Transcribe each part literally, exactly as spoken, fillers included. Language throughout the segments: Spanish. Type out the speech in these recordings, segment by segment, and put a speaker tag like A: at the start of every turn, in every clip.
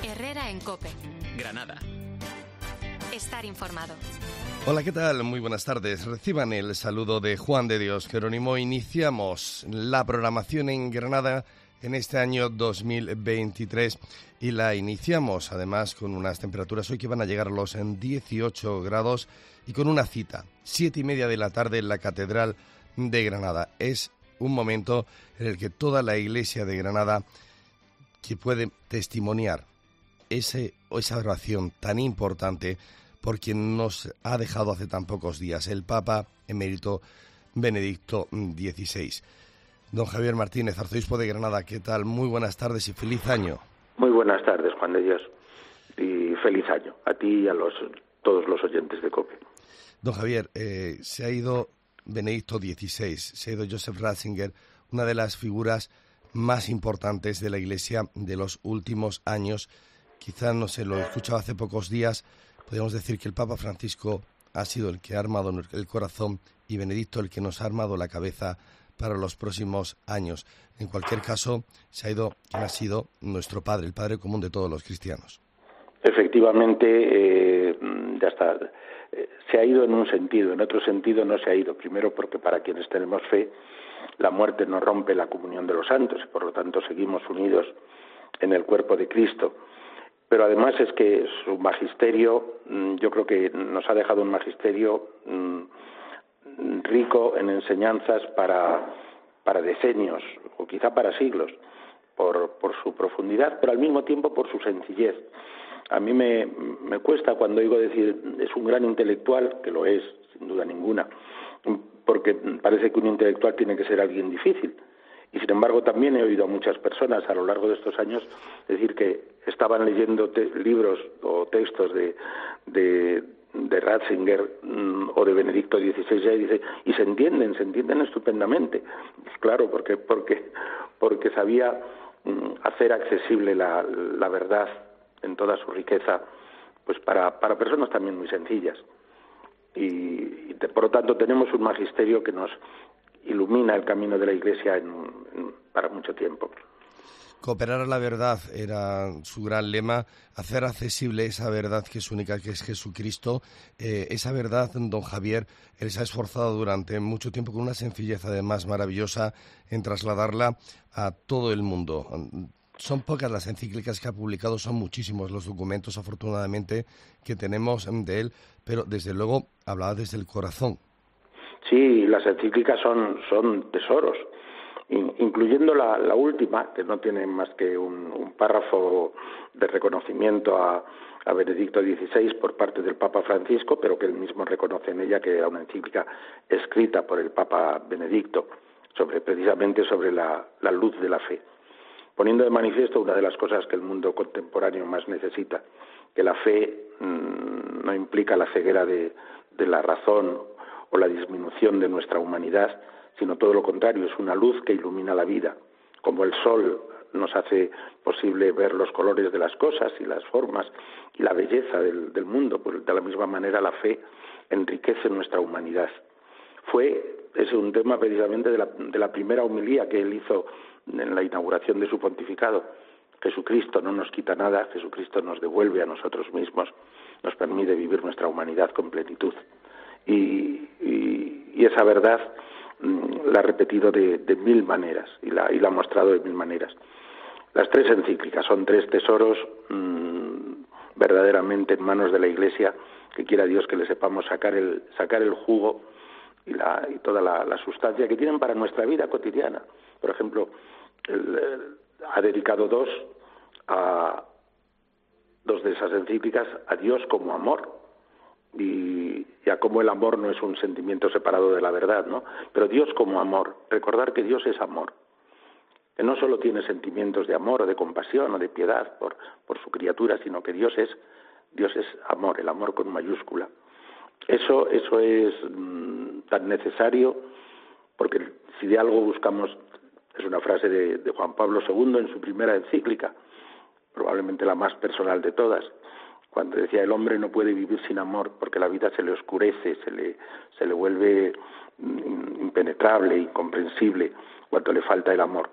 A: Herrera en COPE.
B: Granada.
A: Estar informado.
C: Hola, ¿qué tal? Muy buenas tardes. Reciban el saludo de Juan de Dios Jerónimo. Iniciamos la programación en Granada en este año dos mil veintitrés y la iniciamos además con unas temperaturas hoy que van a llegar a los dieciocho grados y con una cita, siete y media de la tarde en la Catedral de Granada. Es un momento en el que toda la Iglesia de Granada que puede testimoniar ese, esa oración tan importante por quien nos ha dejado hace tan pocos días, el Papa emérito Benedicto dieciséis. Don Javier Martínez, arzobispo de Granada, ¿qué tal? Muy buenas tardes y feliz año.
D: Muy buenas tardes, Juan de Dios, y feliz año a ti y a los, todos los oyentes de COPE.
C: Don Javier, eh, se ha ido Benedicto dieciséis, se ha ido Joseph Ratzinger, una de las figuras más importantes de la Iglesia de los últimos años. Quizá, no sé, lo escuchaba hace pocos días, podríamos decir que el Papa Francisco ha sido el que ha armado el corazón y Benedicto el que nos ha armado la cabeza para los próximos años. En cualquier caso, se ha ido quien ha sido nuestro Padre, el Padre común de todos los cristianos.
D: Efectivamente, eh, ya está. Eh, se ha ido en un sentido, en otro sentido no se ha ido. Primero porque para quienes tenemos fe, la muerte no rompe la comunión de los santos y por lo tanto seguimos unidos en el cuerpo de Cristo. Pero además es que su magisterio, yo creo que nos ha dejado un magisterio rico en enseñanzas para, para decenios o quizá para siglos, por, por su profundidad, pero al mismo tiempo por su sencillez. A mí me, me cuesta cuando oigo decir es un gran intelectual, que lo es, sin duda ninguna, porque parece que un intelectual tiene que ser alguien difícil. Y sin embargo también he oído a muchas personas a lo largo de estos años decir que estaban leyendo te- libros o textos de, de, de Ratzinger mmm, o de Benedicto dieciséis y, dice, y se entienden, se entienden estupendamente. Pues claro, porque, porque, porque sabía mmm, hacer accesible la, la verdad en toda su riqueza, pues para, para personas también muy sencillas. Y, y te, por lo tanto tenemos un magisterio que nos ilumina el camino de la Iglesia en, en, para mucho tiempo.
C: Cooperar a la verdad era su gran lema, hacer accesible esa verdad que es única, que es Jesucristo. Eh, esa verdad, don Javier, él se ha esforzado durante mucho tiempo con una sencillez además maravillosa en trasladarla a todo el mundo. Son pocas las encíclicas que ha publicado, son muchísimos los documentos, afortunadamente, que tenemos de él, pero desde luego hablaba desde el corazón.
D: Sí, las encíclicas son, son tesoros, incluyendo la, la última, que no tiene más que un, un párrafo de reconocimiento a, a Benedicto dieciséis por parte del Papa Francisco, pero que él mismo reconoce en ella que era una encíclica escrita por el Papa Benedicto, sobre precisamente sobre la, la luz de la fe, poniendo de manifiesto una de las cosas que el mundo contemporáneo más necesita, que la fe mmm, no implica la ceguera de, de la razón o la disminución de nuestra humanidad, sino todo lo contrario, es una luz que ilumina la vida, como el sol nos hace posible ver los colores de las cosas y las formas y la belleza del, del mundo, pues de la misma manera la fe enriquece nuestra humanidad. Fue, es un tema precisamente de la, de la primera homilía que él hizo en la inauguración de su pontificado. Jesucristo no nos quita nada, Jesucristo nos devuelve a nosotros mismos, nos permite vivir nuestra humanidad con plenitud. Y, y, y esa verdad mmm, la ha repetido de, de mil maneras y la, y la ha mostrado de mil maneras. Las tres encíclicas son tres tesoros mmm, verdaderamente en manos de la Iglesia, que quiera Dios que le sepamos sacar el, sacar el jugo y, la, y toda la, la sustancia que tienen para nuestra vida cotidiana. Por ejemplo, él, él ha dedicado dos, a, dos de esas encíclicas a Dios como amor, y, y a cómo el amor no es un sentimiento separado de la verdad, ¿no? Pero Dios como amor, recordar que Dios es amor, que no solo tiene sentimientos de amor o de compasión o de piedad por, por su criatura, sino que Dios es, Dios es amor, el amor con mayúscula. Eso, eso es mmm, tan necesario, porque si de algo buscamos, es una frase de, de Juan Pablo segundo en su primera encíclica, probablemente la más personal de todas, cuando decía el hombre no puede vivir sin amor porque la vida se le oscurece, se le, se le vuelve impenetrable, incomprensible cuando le falta el amor.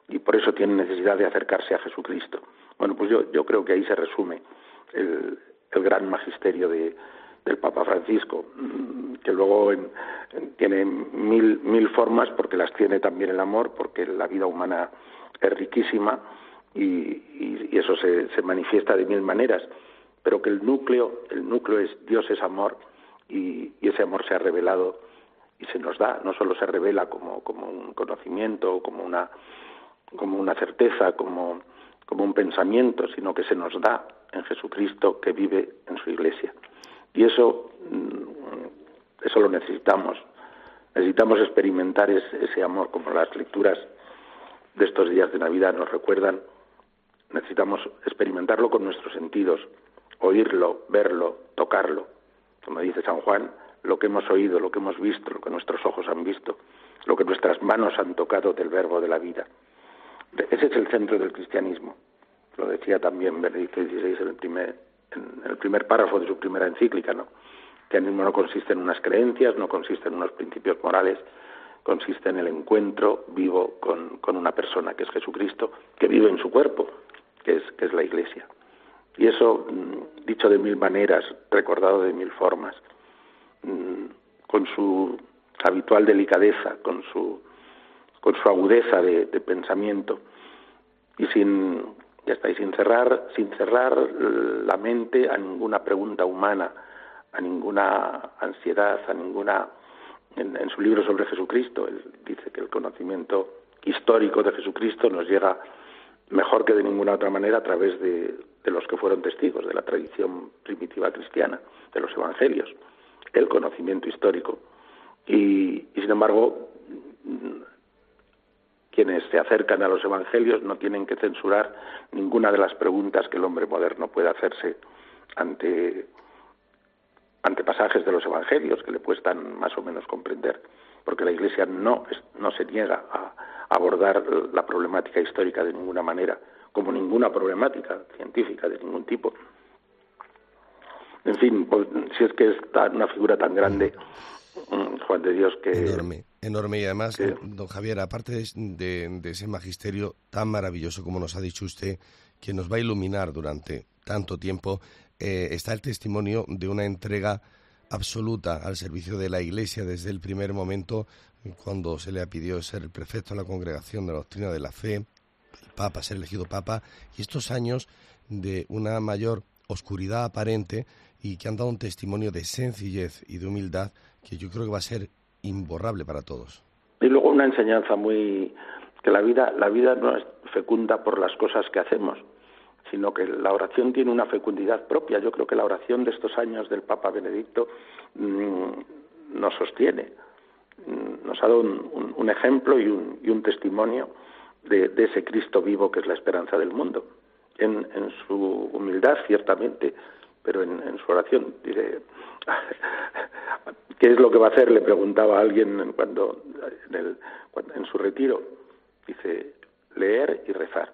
D: y por eso tienen necesidad de acercarse a Jesucristo. Bueno, pues yo, yo creo que ahí se resume el, el gran magisterio de, del Papa Francisco, que luego en, en, tiene mil, mil formas, porque las tiene también el amor, porque la vida humana es riquísima y, y, y eso se, se manifiesta de mil maneras, pero que el núcleo, el núcleo es Dios es amor, y, y ese amor se ha revelado y se nos da, no solo se revela como, como un conocimiento, como una, como una certeza, como, como un pensamiento, sino que se nos da en Jesucristo que vive en su Iglesia. Y eso, eso lo necesitamos. Necesitamos experimentar ese, ese amor, como las lecturas de estos días de Navidad nos recuerdan. Necesitamos experimentarlo con nuestros sentidos, oírlo, verlo, tocarlo. Como dice San Juan, lo que hemos oído, lo que hemos visto, lo que nuestros ojos han visto, lo que nuestras manos han tocado del verbo de la vida. Ese es el centro del cristianismo. Lo decía también Benedicto dieciséis en el primer, en el primer párrafo de su primera encíclica, ¿no? El cristianismo no consiste en unas creencias, no consiste en unos principios morales, consiste en el encuentro vivo con, con una persona, que es Jesucristo, que vive en su cuerpo, que es, que es la Iglesia. Y eso, dicho de mil maneras, recordado de mil formas, con su habitual delicadeza, con su, con su agudeza de, de pensamiento, y sin, ya está, y sin cerrar, sin cerrar la mente a ninguna pregunta humana, a ninguna ansiedad, a ninguna... En, en su libro sobre Jesucristo, él dice que el conocimiento histórico de Jesucristo nos llega mejor que de ninguna otra manera a través de, de los que fueron testigos, de la tradición primitiva cristiana, de los evangelios, el conocimiento histórico. Y, y sin embargo, quienes se acercan a los evangelios no tienen que censurar ninguna de las preguntas que el hombre moderno puede hacerse ante, ante pasajes de los evangelios que le cuestan más o menos comprender, porque la Iglesia no, no se niega a abordar la problemática histórica de ninguna manera, como ninguna problemática científica de ningún tipo. En fin, pues, si es que es una figura tan grande, Juan de Dios, que...
C: Enorme, enorme. Y además,
D: que...
C: don Javier, aparte de, de, de ese magisterio tan maravilloso, como nos ha dicho usted, que nos va a iluminar durante tanto tiempo, eh, está el testimonio de una entrega absoluta al servicio de la Iglesia desde el primer momento, cuando se le pidió ser el prefecto de la Congregación de la Doctrina de la Fe, el Papa, ser elegido Papa, y estos años de una mayor oscuridad aparente y que han dado un testimonio de sencillez y de humildad que yo creo que va a ser imborrable para todos.
D: Y luego una enseñanza muy... que la vida, la vida no es fecunda por las cosas que hacemos, sino que la oración tiene una fecundidad propia. Yo creo que la oración de estos años del Papa Benedicto mmm, nos sostiene, mmm, nos ha dado un, un, un ejemplo y un, y un testimonio de, de ese Cristo vivo que es la esperanza del mundo. En, en su humildad, ciertamente, pero en, en su oración. Dice, ¿qué es lo que va a hacer?, le preguntaba a alguien cuando en, el, cuando, en su retiro. Dice, leer y rezar.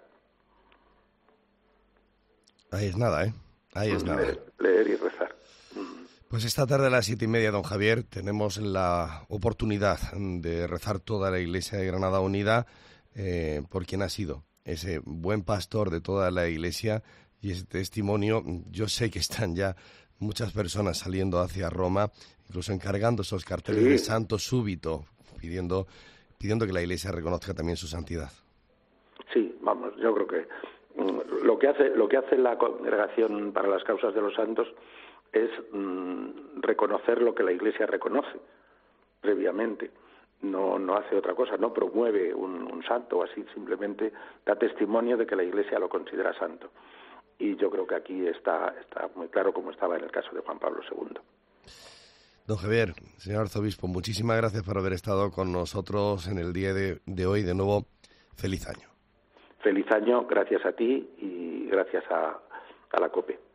C: Ahí es nada, ¿eh? Ahí es nada.
D: Leer, leer y rezar.
C: Pues esta tarde a las siete y media, don Javier, tenemos la oportunidad de rezar toda la Iglesia de Granada Unida eh, por quien ha sido ese buen pastor de toda la Iglesia y ese testimonio. Yo sé que están ya muchas personas saliendo hacia Roma, incluso encargando esos carteles sí. de santo súbito, pidiendo, pidiendo que la Iglesia reconozca también su santidad.
D: Sí, vamos, yo creo que lo que hace, lo que hace la Congregación para las Causas de los Santos es mmm, reconocer lo que la Iglesia reconoce previamente. No, no hace otra cosa, no promueve un, un santo o así, simplemente da testimonio de que la Iglesia lo considera santo. Y yo creo que aquí está, está muy claro, como estaba en el caso de Juan Pablo segundo.
C: Don Javier, señor arzobispo, muchísimas gracias por haber estado con nosotros en el día de, de hoy. De nuevo, feliz año.
D: Feliz año, gracias a ti y gracias a, a la COPE.